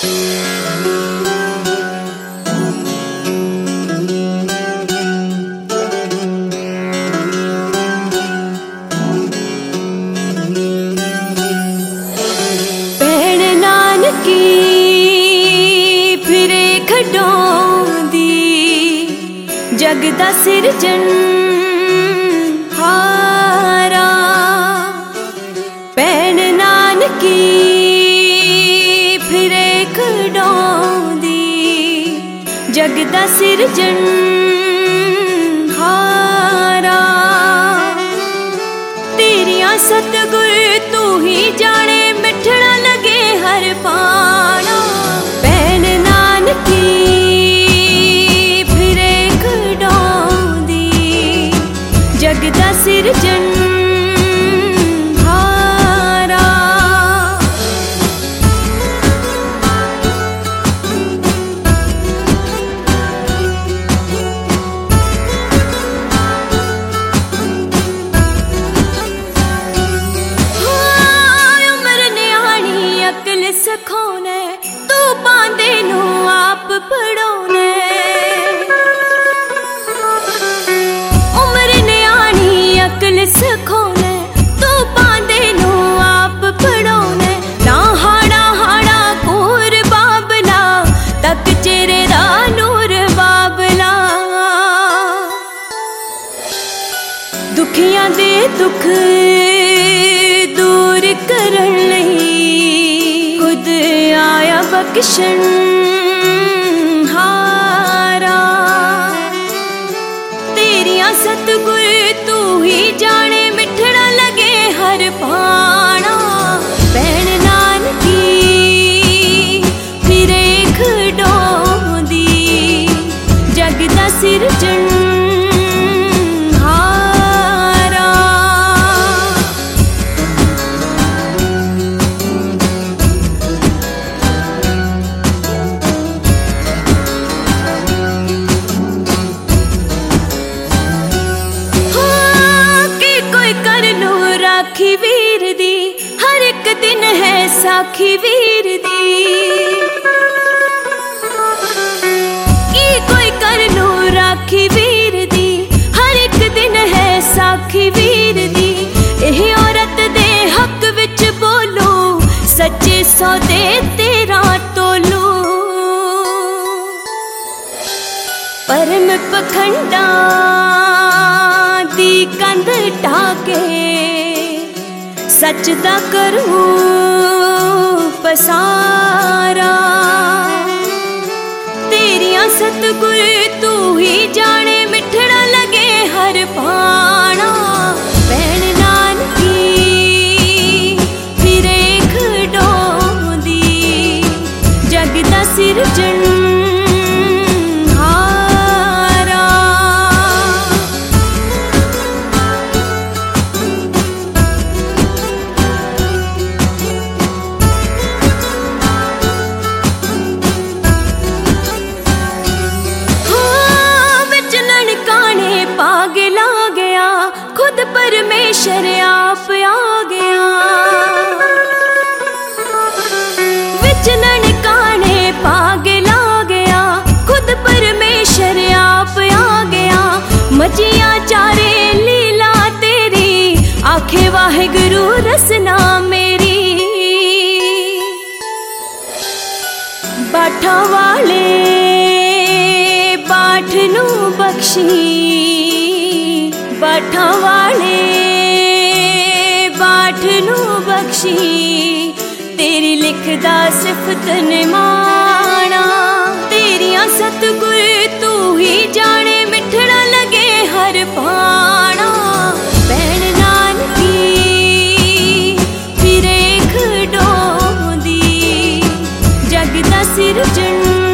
फिरे खडोंदी जग दा सिरजन हारा। भैन नानकी फिरे खडोंदी जग दा सिरजन हारा। तेरियां सतगुर तू ही जाने मिठड़ा लगे हर पाना। भैन नानकी फिरे खडोंदी जग दा सिरजन हारा। उम्र न्याणी अकल सखोने तू पांदे नू आप पढ़ोने। उम्र न्याणी अकल सखोने तू पांदे नू आप पढ़ोने। ना हाड़ा हाड़ा कोर बाबला तक चेहरे दा नूर बाबला। दुखियां दे दुख दूर करन लई खुद आया बख्शन हारा। तेरियां सतगुर तू ही जाने मिठड़ा लगे हर पाना। भैन नानकी फिरे खडोंदी जग दा सिरजन हारा। राखी वीर दी हर एक दिन है साखी वीर दी। की कोई कर लो राखी वीर दी हर एक दिन है साखी वीर दी। एह औरत दे हक विच बोलो सच्चे सौदे तेरा तोलू। परम पखंडा दी कंध ढाके सच दा करूं पसारा। तेरियां सतगुर तू ही जाने मिठड़ा लगे हर पाना। भैन नानकी फिरे खडोंदी जग दा सिरजन परमेश्वर आप आ गया। विच ननकाने पागल आ गया खुद परमेश्वर आप आ गया। मचिया चारे लीला तेरी आखे वाहिगुरु रसना मेरी। बाठा वाले बाठ नू बख्शी बाठा वाले बाठ नू बख्शी। तेरी लिखदा सिफत निमाना। तेरियां सतगुर तू ही जाने मिठड़ा लगे हर पाना। भैन नानकी फिरे खडोंदी जग दा सिरजन